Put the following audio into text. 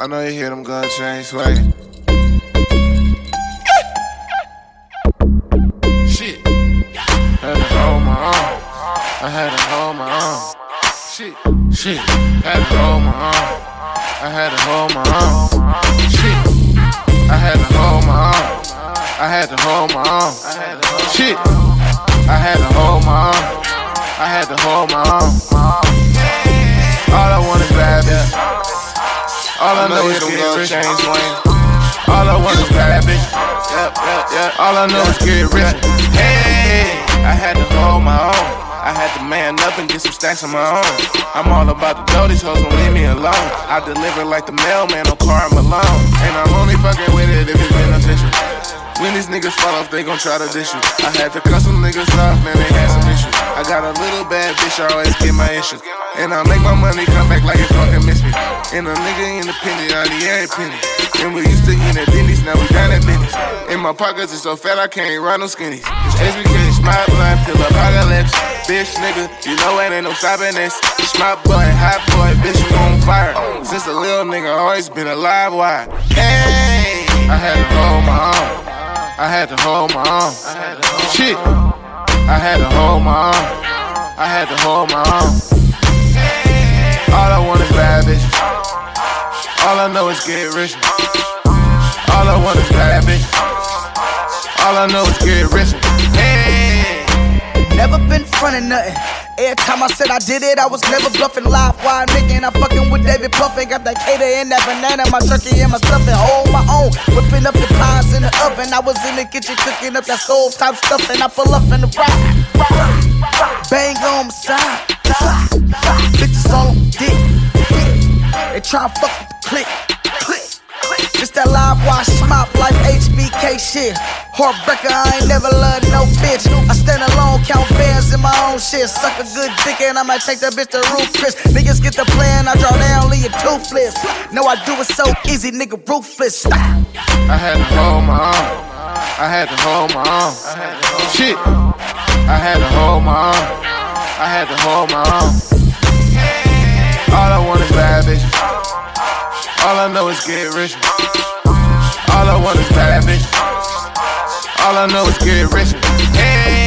I know you hear them gun chains swinging. Shit. Had to hold my arm. I had to hold my arm. Shit. Had to hold my arm. I had to hold my arm. Shit. I had to hold my arm. I had to hold my arm. Shit. I had to hold my arm. I had to hold my arm. All I want is bad bitch. All I know is get rich. All I want is bad bitch. Yep. All I know is get rich. Hey, I had to hold my own. I had to man up and get some stacks of my own. I'm all about the dough, these hoes won't leave me alone. I deliver like the mailman on Karl Malone. And I'm only fucking with it if it's beneficial. When these niggas fall off, they gon' try to dish you. I had to cut some niggas off, man, they had some issues. I got a little bad bitch, I always get my issues. And I make my money come back like it fucking miss me. And a nigga independent, I need every penny. And we used to eat at Denny's, now we down at Benny's. And my pockets is so fat, I can't ride no skinnies. It's HBK, smile blind, till apocalypse. Bitch, nigga, you know it ain't no stopping this. Smart boy, hot boy, bitch, you on fire. Since a little nigga, always been alive, why? Hey, I had to hold my arm. I had to hold my arm. Shit. I had to hold my arm. I had to hold my arm. All I want is bad bitch. All I know is get rich. All I want is bad bitch. All I know is get rich. Hey. Never been frontin' nothing. Every time I said I did it, I was never bluffing. Live wide nigga, and I fucking with David Puffin. Got that cater and that banana, my turkey and my stuffing. Hold my own, whipping up the pies in the oven. I was in the kitchen cooking up that stove type stuff, and I pull up in the rock. Bang on my side. Bitches on dick. They try to fuck with the click. It's that live wash mop like HBK shit. Heartbreaker, I ain't never loved no bitch. I stand alone, count bands in my own shit. Suck a good dick and I might take that bitch to Roof Chris. Niggas get the plan, I draw down, leave you toothless. No, I do it so easy, nigga, ruthless. I had to hold my arm. I had to hold my arm. Shit. I had to hold my arm. I had to hold my arm. All I want is bad bitch. All I know is get rich. All I want is bad bitch. All I know is get rich. Hey.